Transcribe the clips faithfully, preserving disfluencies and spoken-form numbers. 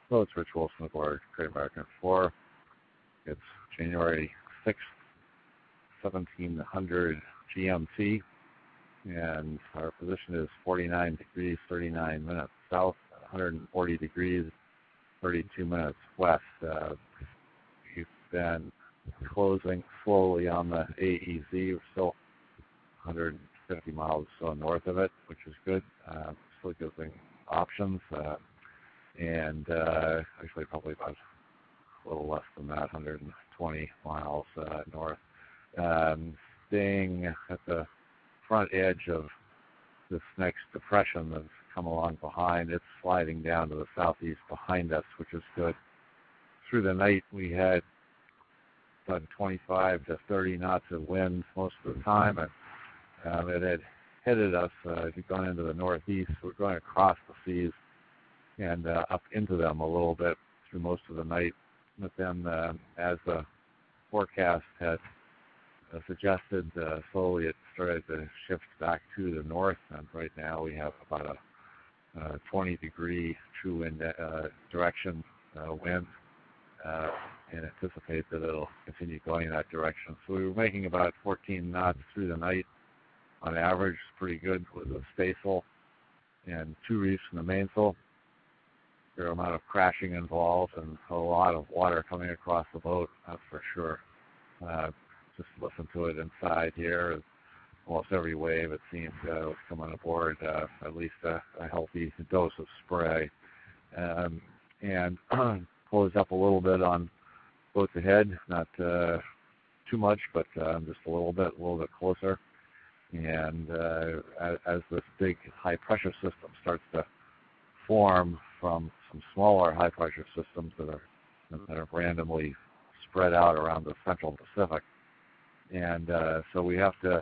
So it's Rich Wilson aboard Great American four. It's January sixth, seventeen hundred G M T, and our position is forty-nine degrees, thirty-nine minutes south, one hundred forty degrees, thirty-two minutes west. Uh, we've been closing slowly on the A E Z. We're still one hundred fifty miles or so north of it, which is good. Uh, still giving options. Uh, and uh, actually probably about a little less than that, one hundred twenty miles uh, north. Um, staying at the front edge of this next depression that's come along behind. It's sliding down to the southeast behind us, which is good. Through the night, we had about twenty-five to thirty knots of wind most of the time, and um, it had headed us, uh, had gone into the northeast. We're going across the seas and uh, up into them a little bit through most of the night. But then uh, as the forecast had uh, suggested, uh, slowly it started to shift back to the north, and right now we have about a, a twenty degree true wind uh, direction uh, wind, uh, and anticipate that it'll continue going in that direction. So we were making about fourteen knots through the night on average. Pretty good with the staysail and two reefs in the mainsail. Fair amount of crashing involved and a lot of water coming across the boat, that's for sure. Uh, just listen to it inside here. Almost every wave, it seems, uh, was coming aboard uh, at least a, a healthy dose of spray. Um, and closed up a little bit on boats ahead, not uh, too much, but uh, just a little bit, a little bit closer. And uh, as, as this big high-pressure system starts to form from some smaller high-pressure systems that are that are randomly spread out around the central Pacific. And uh, so we have to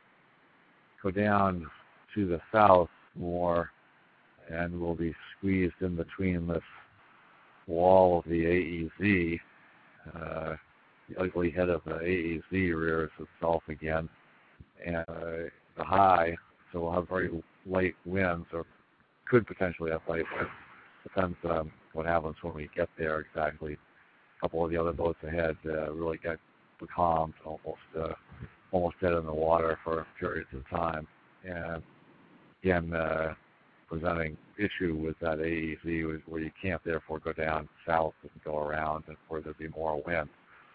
go down to the south more, and we'll be squeezed in between this wall of the A E Z. Uh, the ugly head of the A E Z rears itself again, and uh, the high, so we'll have very light winds, or could potentially have light winds. Depends on what happens when we get there exactly. A couple of the other boats ahead uh, really got becalmed, almost uh, almost dead in the water for periods of time. And again, uh, presenting issue with that A E Z where you can't therefore go down south and go around, and where there'd be more wind.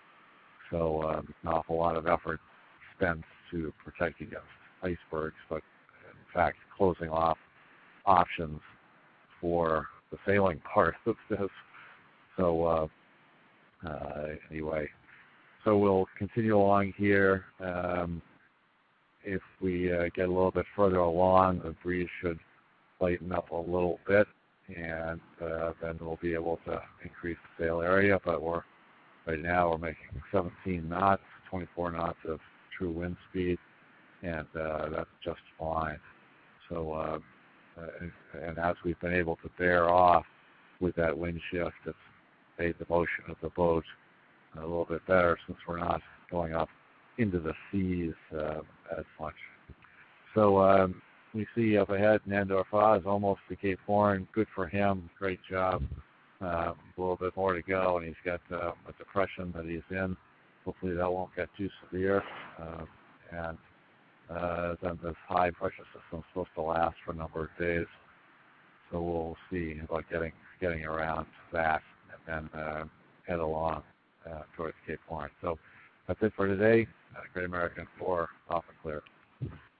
So um, an awful lot of effort spent to protect against icebergs, but in fact closing off options for the sailing part of this. So uh, uh, anyway, so we'll continue along here. Um, if we uh, get a little bit further along, the breeze should lighten up a little bit, and uh, then we'll be able to increase the sail area. But we're right now we're making seventeen knots, twenty-four knots of true wind speed, and uh, that's just fine. So, uh, uh, and as we've been able to bear off with that wind shift, it's made the motion of the boat a little bit better, since we're not going up into the seas uh, as much. So um, we see up ahead Nandor Faz almost to Cape Horn. Good for him. Great job. Uh, a little bit more to go, and he's got uh, a depression that he's in. Hopefully that won't get too severe. Uh, and uh, then this high pressure system is supposed to last for a number of days. So we'll see about getting getting around that and then uh, head along uh, towards Cape Horn. So that's it for today. Uh, Great American four, off and clear.